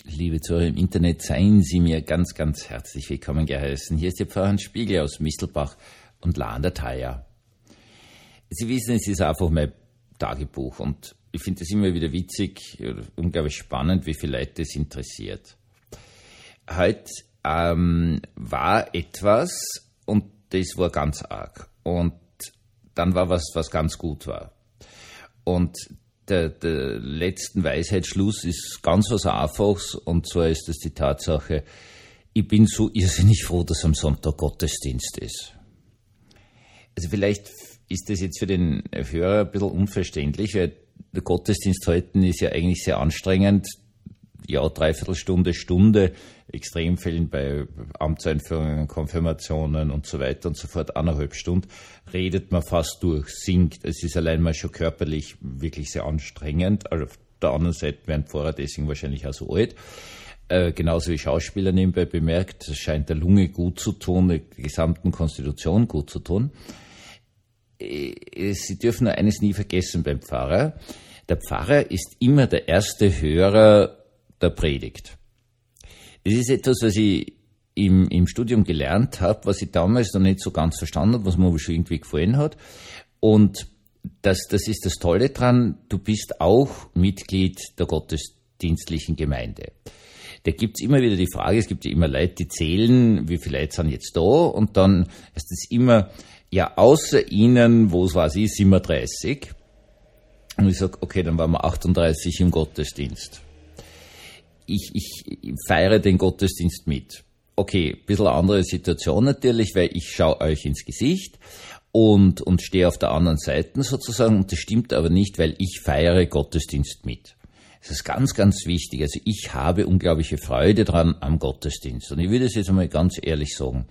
Liebe Zuhörer im Internet, seien Sie mir ganz, ganz herzlich willkommen geheißen. Hier ist Ihr Pfarrer Hans Spiegel aus Mistelbach und La an der Thaya. Sie wissen, es ist einfach mein Tagebuch und ich finde es immer wieder witzig, unglaublich spannend, wie viele Leute das interessiert. Heute war etwas und das war ganz arg. Und dann war was ganz gut war. Und der letzten Weisheitsschluss ist ganz was Einfaches, und zwar ist das die Tatsache, ich bin so irrsinnig froh, dass am Sonntag Gottesdienst ist. Also vielleicht ist das jetzt für den Hörer ein bisschen unverständlich, weil der Gottesdienst halten ist ja eigentlich sehr anstrengend. Ja, Stunde, Extremfällen bei Amtseinführungen, Konfirmationen und so weiter und so fort, 1,5 Stunden, redet man fast durch, singt. Es ist allein mal schon körperlich wirklich sehr anstrengend. Also auf der anderen Seite werden Pfarrer deswegen wahrscheinlich auch so alt. Genauso wie Schauspieler nebenbei bemerkt, es scheint der Lunge gut zu tun, der gesamten Konstitution gut zu tun. Sie dürfen nur eines nie vergessen beim Pfarrer. Der Pfarrer ist immer der erste Hörer der Predigt. Das ist etwas, was ich im Studium gelernt habe, was ich damals noch nicht so ganz verstanden habe, was mir aber schon irgendwie gefallen hat. Und das ist das Tolle dran, du bist auch Mitglied der gottesdienstlichen Gemeinde. Da gibt's immer wieder die Frage, es gibt ja immer Leute, die zählen, wie viele Leute sind jetzt da, und dann ist es immer, ja, außer ihnen, wo es weiß ich, 37. Und ich sage, okay, dann waren wir 38 im Gottesdienst. Ich feiere den Gottesdienst mit. Okay, ein bisschen andere Situation natürlich, weil ich schaue euch ins Gesicht und stehe auf der anderen Seite sozusagen, und das stimmt aber nicht, weil ich feiere Gottesdienst mit. Das ist ganz, ganz wichtig. Also ich habe unglaubliche Freude dran am Gottesdienst. Und ich würde es jetzt einmal ganz ehrlich sagen.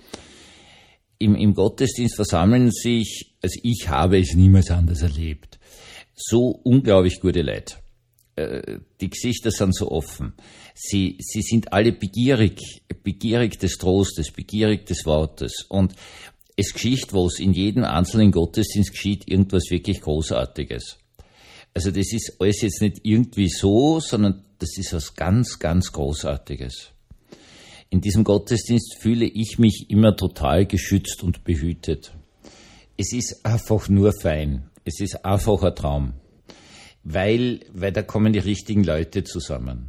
Im Gottesdienst versammeln sich, also ich habe es niemals anders erlebt, so unglaublich gute Leute. Die Gesichter sind so offen. Sie sind alle begierig des Trostes, begierig des Wortes. Und es geschieht was, in jedem einzelnen Gottesdienst geschieht irgendwas wirklich Großartiges. Also das ist alles jetzt nicht irgendwie so, sondern das ist was ganz, ganz Großartiges. In diesem Gottesdienst fühle ich mich immer total geschützt und behütet. Es ist einfach nur fein. Es ist einfach ein Traum. Weil da kommen die richtigen Leute zusammen.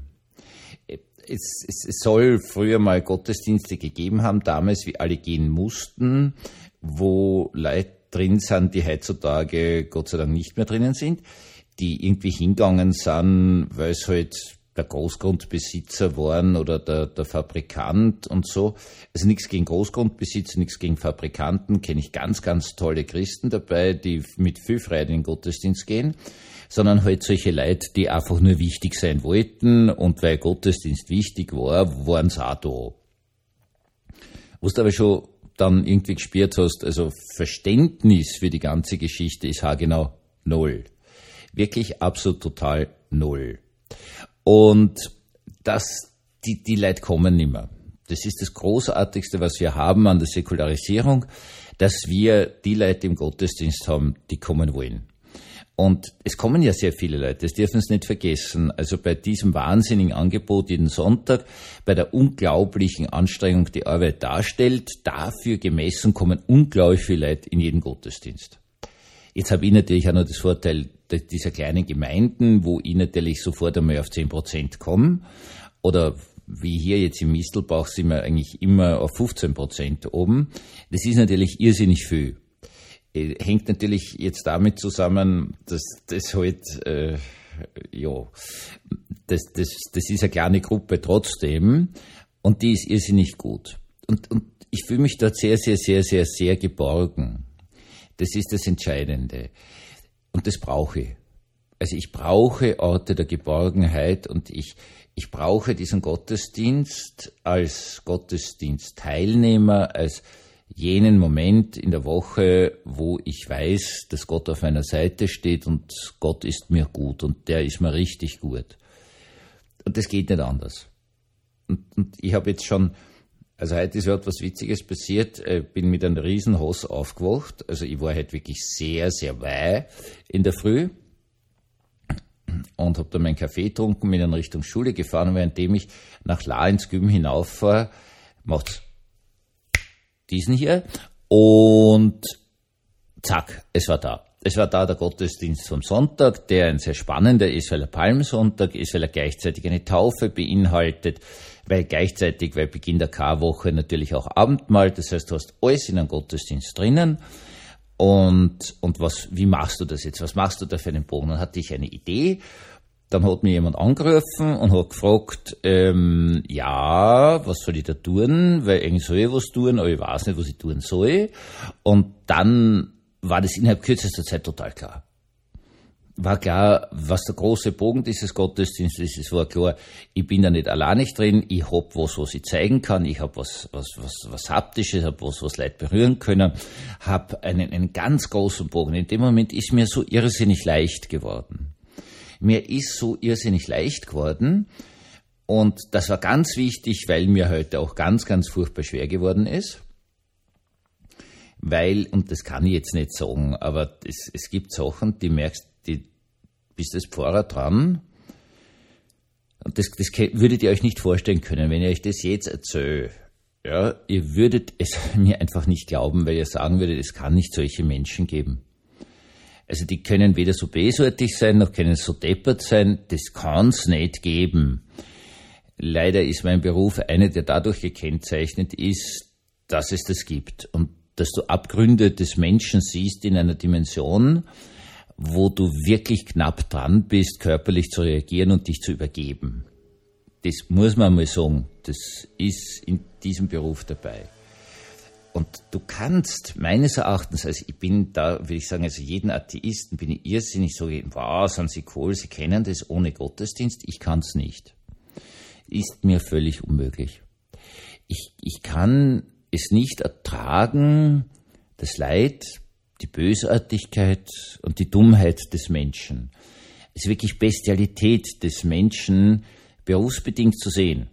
Es soll früher mal Gottesdienste gegeben haben, damals, wie alle gehen mussten, wo Leute drin sind, die heutzutage Gott sei Dank nicht mehr drinnen sind, die irgendwie hingegangen sind, weil es halt der Großgrundbesitzer waren oder der Fabrikant und so. Also nichts gegen Großgrundbesitzer, nichts gegen Fabrikanten, kenne ich ganz, ganz tolle Christen dabei, die mit viel Freude in den Gottesdienst gehen, sondern halt solche Leute, die einfach nur wichtig sein wollten, und weil Gottesdienst wichtig war, waren sie auch da. Was du aber schon dann irgendwie gespürt hast, also Verständnis für die ganze Geschichte ist haargenau 0. Wirklich absolut total 0. Und die Leute kommen nimmer. Das ist das Großartigste, was wir haben an der Säkularisierung, dass wir die Leute im Gottesdienst haben, die kommen wollen. Und es kommen ja sehr viele Leute, das dürfen Sie nicht vergessen. Also bei diesem wahnsinnigen Angebot jeden Sonntag, bei der unglaublichen Anstrengung, die Arbeit darstellt, dafür gemessen kommen unglaublich viele Leute in jeden Gottesdienst. Jetzt habe ich natürlich auch noch das Vorteil dieser kleinen Gemeinden, wo ich natürlich sofort einmal auf 10% komme. Oder wie hier jetzt im Mistelbach sind wir eigentlich immer auf 15% oben. Das ist natürlich irrsinnig viel. Hängt natürlich jetzt damit zusammen, dass das halt, das ist eine kleine Gruppe trotzdem, und die ist irrsinnig gut. Und ich fühle mich dort sehr, sehr, sehr, sehr, sehr geborgen. Das ist das Entscheidende. Und das brauche ich. Also ich brauche Orte der Geborgenheit, und ich brauche diesen Gottesdienst als Gottesdienstteilnehmer, als jenen Moment in der Woche, wo ich weiß, dass Gott auf meiner Seite steht und Gott ist mir gut und der ist mir richtig gut. Und das geht nicht anders. Und ich habe jetzt schon, also heute ist etwas Witziges passiert, bin mit einem riesen Hass aufgewacht, also ich war halt wirklich sehr, sehr wei in der Früh und habe da meinen Kaffee getrunken, bin in Richtung Schule gefahren, und währenddem ich nach La ins Gym hinauffahre, macht's diesen hier und zack, es war da. Es war da der Gottesdienst vom Sonntag, der ein sehr spannender ist, weil er Palmsonntag ist, weil er gleichzeitig eine Taufe beinhaltet, weil Beginn der Karwoche natürlich auch Abendmahl, das heißt, du hast alles in einem Gottesdienst drinnen. Und wie machst du das jetzt? Was machst du da für einen Bogen? Dann hatte ich eine Idee. Dann hat mir jemand angerufen und hat gefragt, was soll ich da tun? Weil eigentlich soll ich was tun, aber ich weiß nicht, was ich tun soll. Und dann war das innerhalb kürzester Zeit total klar. War klar, was der große Bogen dieses Gottesdienstes ist. Es war klar, ich bin da nicht alleinig drin, ich hab was ich zeigen kann, ich hab was Haptisches, hab was Leute berühren können, hab einen ganz großen Bogen. In dem Moment ist mir so irrsinnig leicht geworden. Und das war ganz wichtig, weil mir heute auch ganz, ganz furchtbar schwer geworden ist. Weil, und das kann ich jetzt nicht sagen, aber es gibt Sachen, die merkst, die bist als Pfarrer dran. Und das würdet ihr euch nicht vorstellen können, wenn ich euch das jetzt erzähle. Ja, ihr würdet es mir einfach nicht glauben, weil ihr sagen würdet, es kann nicht solche Menschen geben. Also die können weder so bösartig sein, noch können so deppert sein. Das kann's nicht geben. Leider ist mein Beruf einer, der dadurch gekennzeichnet ist, dass es das gibt. Und dass du Abgründe des Menschen siehst in einer Dimension, wo du wirklich knapp dran bist, körperlich zu reagieren und dich zu übergeben. Das muss man mal sagen. Das ist in diesem Beruf dabei. Und du kannst meines Erachtens, also ich bin da, würde ich sagen, also jeden Atheisten bin ich irrsinnig so, wow, sind sie cool, sie kennen das ohne Gottesdienst. Ich kann's nicht. Ist mir völlig unmöglich. Ich kann es nicht ertragen, das Leid, die Bösartigkeit und die Dummheit des Menschen. Es ist wirklich Bestialität des Menschen berufsbedingt zu sehen.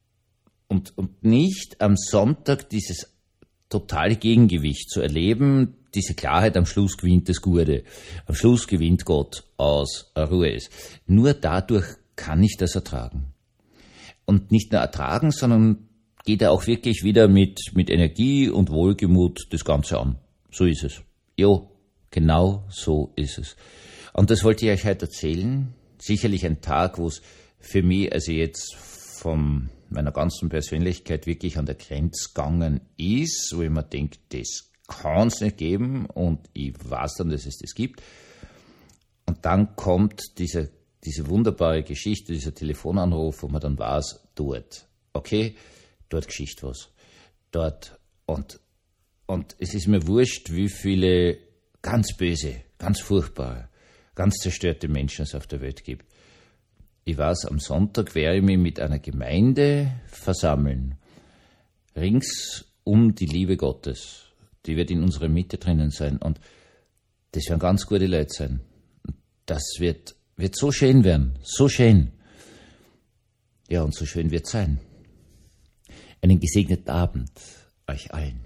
Und nicht am Sonntag dieses totale Gegengewicht zu erleben, diese Klarheit, am Schluss gewinnt das Gute. Am Schluss gewinnt Gott aus Ruhe ist. Nur dadurch kann ich das ertragen. Und nicht nur ertragen, sondern geht er auch wirklich wieder mit Energie und Wohlgemut das Ganze an. So ist es. Jo, genau so ist es. Und das wollte ich euch heute erzählen. Sicherlich ein Tag, wo es für mich, also jetzt von meiner ganzen Persönlichkeit wirklich an der Grenze gegangen ist, wo ich mir denke, das kann es nicht geben und ich weiß dann, dass es das gibt. Und dann kommt diese wunderbare Geschichte, dieser Telefonanruf, wo man dann weiß, dort. Okay, dort geschieht was. Dort. Und es ist mir wurscht, wie viele ganz böse, ganz furchtbare, ganz zerstörte Menschen es auf der Welt gibt. Ich weiß, am Sonntag werde ich mich mit einer Gemeinde versammeln. Rings um die Liebe Gottes. Die wird in unserer Mitte drinnen sein. Und das werden ganz gute Leute sein. Das wird so schön werden. So schön. Ja, und so schön wird es sein. Einen gesegneten Abend euch allen.